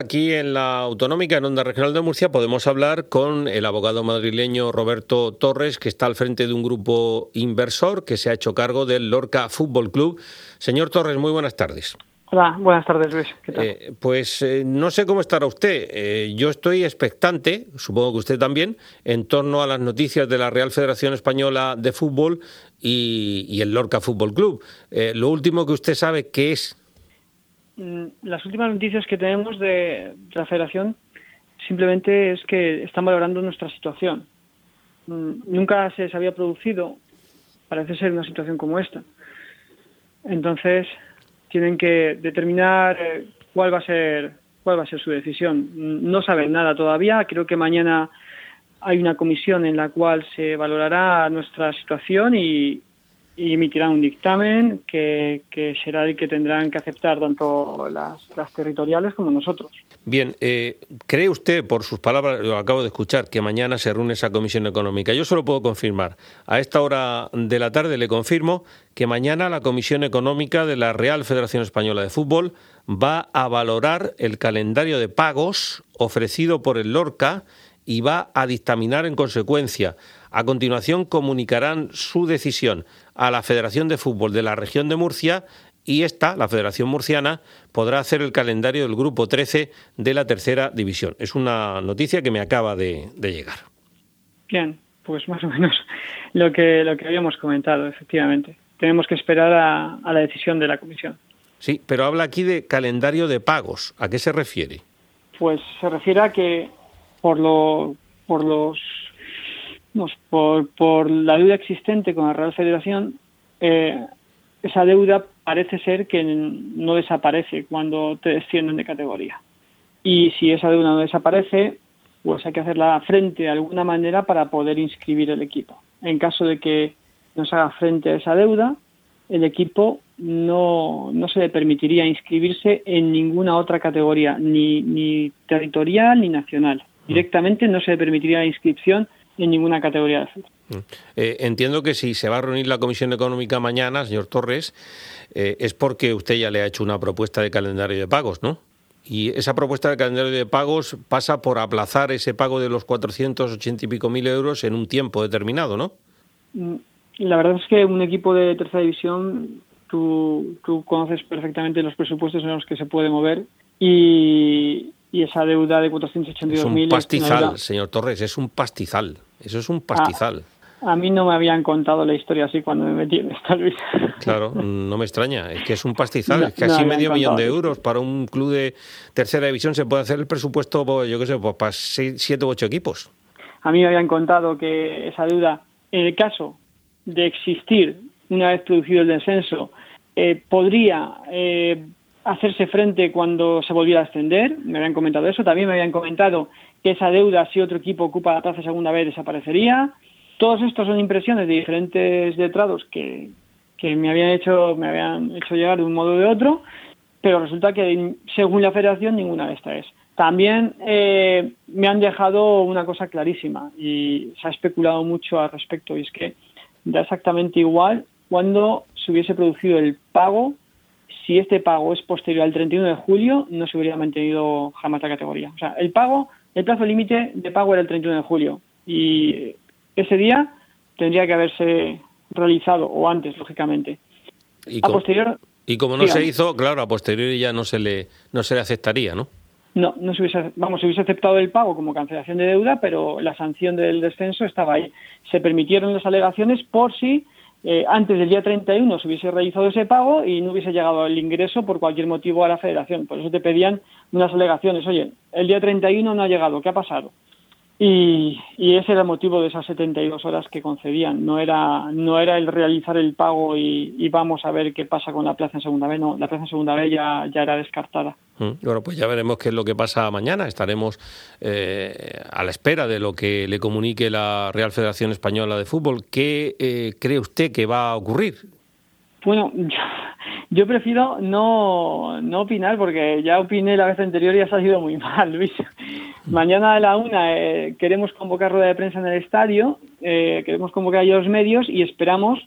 Aquí en la Autonómica, en Onda Regional de Murcia, podemos hablar con el abogado madrileño Roberto Torres, que está al frente de un grupo inversor que se ha hecho cargo del Lorca Fútbol Club. Señor Torres, muy buenas tardes. Hola, buenas tardes, Luis. ¿Qué tal? No sé cómo estará usted. Yo estoy expectante, supongo que usted también, en torno a las noticias de la Real Federación Española de Fútbol y el Lorca Fútbol Club. Lo último que usted sabe, ¿qué es? Las últimas noticias que tenemos de la Federación simplemente es que están valorando nuestra situación. Nunca se les había producido, parece ser, una situación como esta. Entonces, tienen que determinar cuál va a ser su decisión. No saben nada todavía. Creo que mañana hay una comisión en la cual se valorará nuestra situación y emitirán un dictamen que será el que tendrán que aceptar tanto las territoriales como nosotros. Bien, ¿cree usted, por sus palabras, lo acabo de escuchar, que mañana se reúne esa comisión económica? Yo solo puedo confirmar. A esta hora de la tarde le confirmo que mañana la Comisión Económica de la Real Federación Española de Fútbol va a valorar el calendario de pagos ofrecido por el Lorca y va a dictaminar en consecuencia. A continuación comunicarán su decisión a la Federación de Fútbol de la región de Murcia y esta, la Federación Murciana, podrá hacer el calendario del Grupo 13 de la Tercera División. Es una noticia que me acaba de llegar. Bien, pues más o menos lo que habíamos comentado, efectivamente. Tenemos que esperar a la decisión de la comisión. Sí, pero habla aquí de calendario de pagos. ¿A qué se refiere? Pues se refiere a que por la deuda existente con la Real Federación, esa deuda parece ser que no desaparece cuando te descienden de categoría. Y si esa deuda no desaparece, pues hay que hacerla frente de alguna manera para poder inscribir el equipo. En caso de que no se haga frente a esa deuda, el equipo no se le permitiría inscribirse en ninguna otra categoría, ni territorial ni nacional. Directamente no se le permitiría la inscripción en ninguna categoría de fútbol. Entiendo que si se va a reunir la Comisión Económica mañana, señor Torres, es porque usted ya le ha hecho una propuesta de calendario de pagos, ¿no? Y esa propuesta de calendario de pagos pasa por aplazar ese pago de los 480 y pico mil euros en un tiempo determinado, ¿no? La verdad es que un equipo de tercera división, tú conoces perfectamente los presupuestos en los que se puede mover y esa deuda de 482.000... Es un pastizal, señor Torres, es un pastizal. Eso es un pastizal. A mí no me habían contado la historia así cuando me metí en esta, Luis. Claro, no me extraña. Es que es un pastizal. Es casi medio millón de euros. Para un club de tercera división se puede hacer el presupuesto, pues, yo qué sé, pues para 7 u 8 equipos. A mí me habían contado que esa deuda, en el caso de existir una vez producido el descenso, podría hacerse frente cuando se volviera a ascender. Me habían comentado eso. También me habían comentado que esa deuda, si otro equipo ocupa la plaza segunda vez, desaparecería. Todos estos son impresiones de diferentes letrados que me habían hecho llegar de un modo o de otro, pero resulta que según la Federación ninguna de estas es. También me han dejado una cosa clarísima y se ha especulado mucho al respecto, y es que da exactamente igual cuando se hubiese producido el pago. Si este pago es posterior al 31 de julio, no se hubiera mantenido jamás la categoría. O sea, el plazo límite de pago era el 31 de julio y ese día tendría que haberse realizado, o antes, lógicamente. Y como no se hizo, claro, a posteriori ya no se le aceptaría, ¿no? No se hubiese aceptado el pago como cancelación de deuda, pero la sanción del descenso estaba ahí. Se permitieron las alegaciones por si antes del día 31 se hubiese realizado ese pago y no hubiese llegado el ingreso por cualquier motivo a la Federación. Por eso te pedían unas alegaciones. Oye, el día 31 no ha llegado, ¿qué ha pasado? Y ese era el motivo de esas 72 horas que concedían. No era el realizar el pago y vamos a ver qué pasa con la plaza en segunda B. No, la plaza en segunda B ya era descartada. Bueno, pues ya veremos qué es lo que pasa mañana. Estaremos a la espera de lo que le comunique la Real Federación Española de Fútbol. ¿Qué cree usted que va a ocurrir? Bueno, yo prefiero no opinar porque ya opiné la vez anterior y ha salido muy mal, Luis. Mañana a la 1 queremos convocar rueda de prensa en el estadio, queremos convocar a los medios y esperamos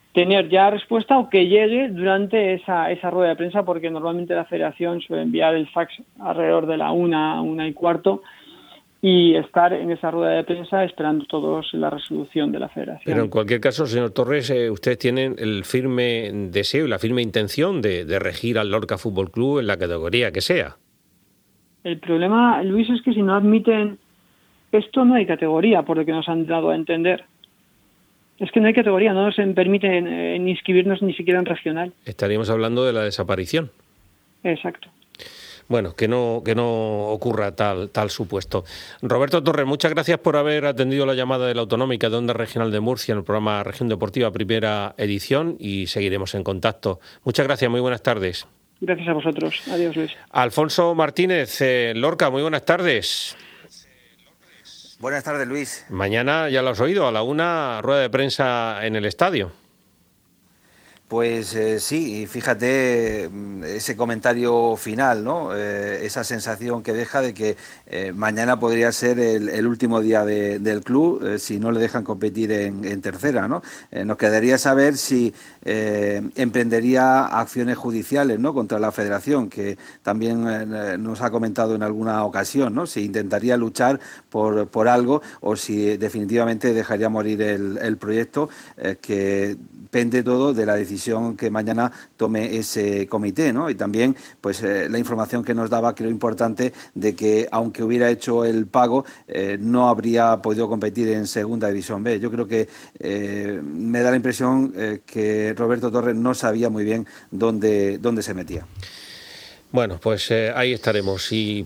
tener ya respuesta o que llegue durante esa rueda de prensa, porque normalmente la Federación suele enviar el fax alrededor de la 1:15 y estar en esa rueda de prensa esperando todos la resolución de la Federación. Pero en cualquier caso, señor Torres, ustedes tienen el firme deseo y la firme intención de regir al Lorca Fútbol Club en la categoría que sea. El problema, Luis, es que si no admiten esto, no hay categoría, por lo que nos han dado a entender. Es que no hay categoría, no nos permiten inscribirnos ni siquiera en regional. Estaríamos hablando de la desaparición. Exacto. Bueno, que no ocurra tal supuesto. Roberto Torres, muchas gracias por haber atendido la llamada de la Autonómica de Onda Regional de Murcia en el programa Región Deportiva, primera edición, y seguiremos en contacto. Muchas gracias, muy buenas tardes. Gracias a vosotros. Adiós, Luis. Alfonso Martínez, Lorca, muy buenas tardes. Buenas tardes, Luis. Mañana, ya lo has oído, a la 1, rueda de prensa en el estadio. Pues sí, fíjate ese comentario final, ¿no? Esa sensación que deja de que mañana podría ser el último día del club si no le dejan competir en tercera, ¿no? Nos quedaría saber si emprendería acciones judiciales, ¿no?, contra la Federación, que también nos ha comentado en alguna ocasión, ¿no? Si intentaría luchar por algo o si definitivamente dejaría morir el proyecto, que pende todo de la decisión que mañana tome ese comité, ¿no? Y también pues la información que nos daba, creo importante, de que aunque hubiera hecho el pago, no habría podido competir en Segunda División B. Yo creo que me da la impresión que Roberto Torres no sabía muy bien dónde se metía. Bueno, pues ahí estaremos y